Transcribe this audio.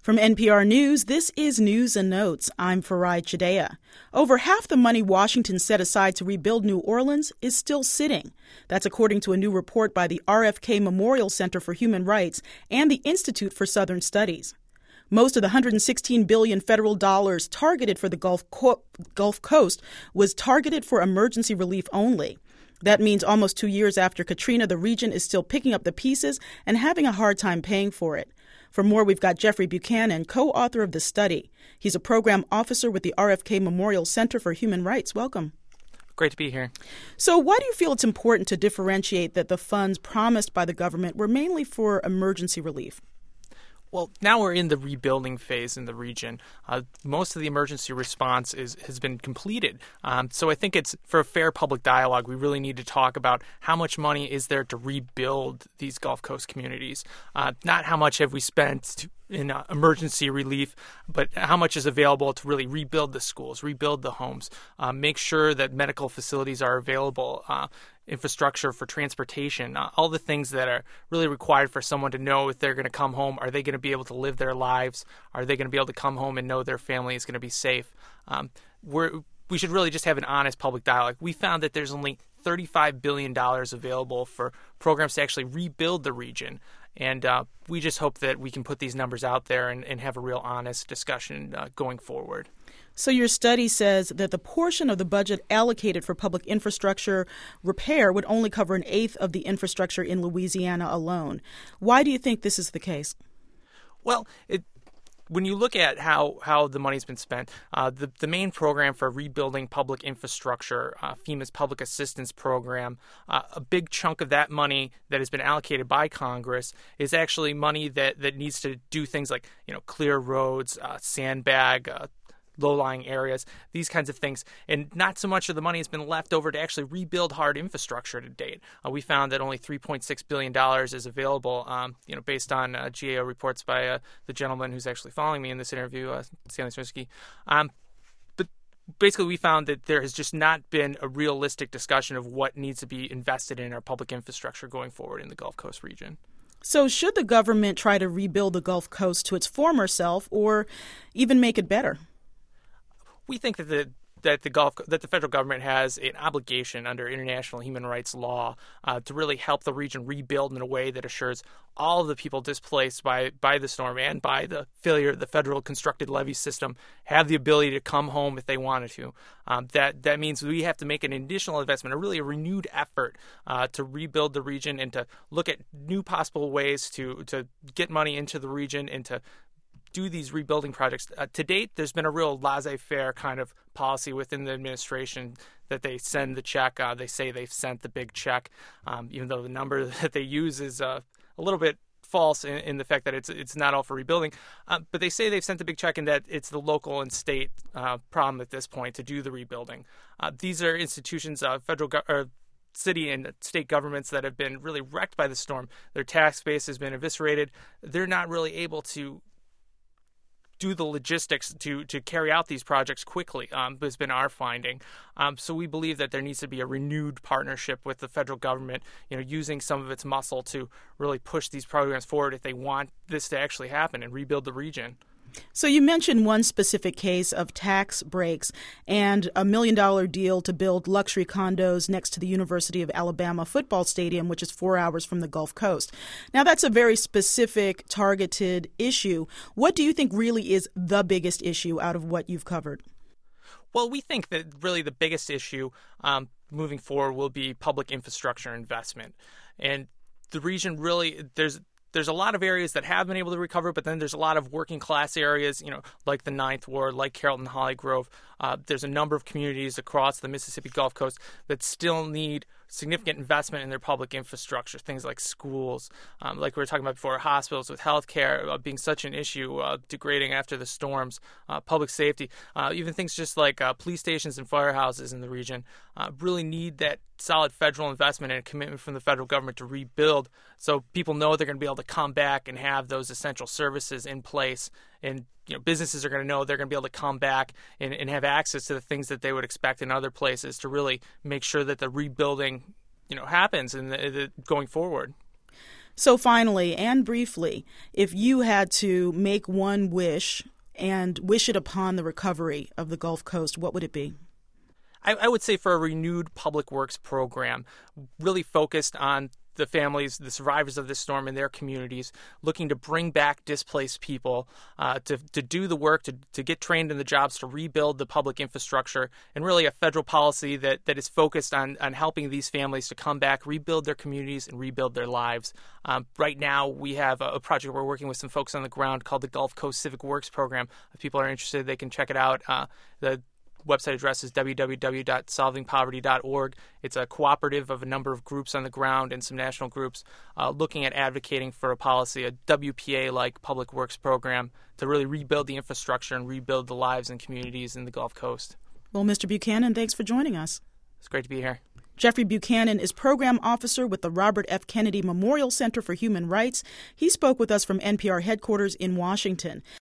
From NPR News, this is News and Notes. I'm Farai Chideya. Over half the money Washington set aside to rebuild New Orleans is still sitting. That's according to a new report by the RFK Memorial Center for Human Rights and the Institute for Southern Studies. Most of the $116 billion federal dollars targeted for the Gulf Coast was targeted for emergency relief only. That means almost 2 years after Katrina, the region is still picking up the pieces and having a hard time paying for it. For more, we've got Jeffrey Buchanan, co-author of the study. He's a program officer with the RFK Memorial Center for Human Rights. Welcome. Great to be here. So why do you feel it's important to differentiate that the funds promised by the government were mainly for emergency relief? Well, now we're in the rebuilding phase in the region. Most of the emergency response has been completed. So I think it's for a fair public dialogue, we really need to talk about how much money is there to rebuild these Gulf Coast communities. Not how much have we spent in emergency relief, but how much is available to really rebuild the schools, rebuild the homes, make sure that medical facilities are available, infrastructure for transportation, all the things that are really required for someone to know if they're going to come home. Are they going to be able to live their lives? Are they going to be able to come home and know their family is going to be safe? We should really just have an honest public dialogue. We found that there's only $35 billion available for programs to actually rebuild the region. And we just hope that we can put these numbers out there and have a real honest discussion going forward. So your study says that the portion of the budget allocated for public infrastructure repair would only cover an eighth of the infrastructure in Louisiana alone. Why do you think this is the case? Well, when you look at how the money's been spent, the main program for rebuilding public infrastructure, FEMA's Public Assistance Program, a big chunk of that money that has been allocated by Congress is actually money that needs to do things like, clear roads, sandbag, low-lying areas, these kinds of things. And not so much of the money has been left over to actually rebuild hard infrastructure to date. We found that only $3.6 billion is available, based on GAO reports by the gentleman who's actually following me in this interview, Stanley Smirsky. But basically, we found that there has just not been a realistic discussion of what needs to be invested in our public infrastructure going forward in the Gulf Coast region. So should the government try to rebuild the Gulf Coast to its former self or even make it better? We think that the federal government has an obligation under international human rights law to really help the region rebuild in a way that assures all of the people displaced by the storm and by the failure of the federal constructed levee system have the ability to come home if they wanted to. That means we have to make an additional investment, a renewed effort to rebuild the region and to look at new possible ways to get money into the region and to do these rebuilding projects. To date, there's been a real laissez-faire kind of policy within the administration that they send the check. They say they've sent the big check, even though the number that they use is a little bit false in the fact that it's not all for rebuilding. But they say they've sent the big check and that it's the local and state problem at this point to do the rebuilding. These are institutions, city and state governments that have been really wrecked by the storm. Their tax base has been eviscerated. They're not really able to do the logistics to carry out these projects quickly, has been our finding. So we believe that there needs to be a renewed partnership with the federal government, using some of its muscle to really push these programs forward if they want this to actually happen and rebuild the region. So you mentioned one specific case of tax breaks and a $1 million deal to build luxury condos next to the University of Alabama football stadium, which is 4 hours from the Gulf Coast. Now, that's a very specific, targeted issue. What do you think really is the biggest issue out of what you've covered? Well, we think that really the biggest issue moving forward will be public infrastructure investment. And the region really, there's a lot of areas that have been able to recover, but then there's a lot of working class areas, like the Ninth Ward, like Carrollton Holly Grove. There's a number of communities across the Mississippi Gulf Coast that still need significant investment in their public infrastructure, things like schools, like we were talking about before, hospitals with health care being such an issue, degrading after the storms, public safety, even things just like police stations and firehouses in the region really need that solid federal investment and a commitment from the federal government to rebuild so people know they're going to be able to come back and have those essential services in place. And businesses are going to know they're going to be able to come back and have access to the things that they would expect in other places to really make sure that the rebuilding happens and going forward. So finally and briefly, if you had to make one wish and wish it upon the recovery of the Gulf Coast, what would it be? I would say for a renewed public works program, really focused on the families, the survivors of this storm in their communities, looking to bring back displaced people, to do the work, to get trained in the jobs, to rebuild the public infrastructure, and really a federal policy that is focused on helping these families to come back, rebuild their communities, and rebuild their lives. Right now, we have a project we're working with some folks on the ground called the Gulf Coast Civic Works Program. If people are interested, they can check it out. The website address is www.solvingpoverty.org. It's a cooperative of a number of groups on the ground and some national groups looking at advocating for a policy, a WPA-like public works program to really rebuild the infrastructure and rebuild the lives and communities in the Gulf Coast. Well, Mr. Buchanan, thanks for joining us. It's great to be here. Jeffrey Buchanan is Program Officer with the Robert F. Kennedy Memorial Center for Human Rights. He spoke with us from NPR headquarters in Washington.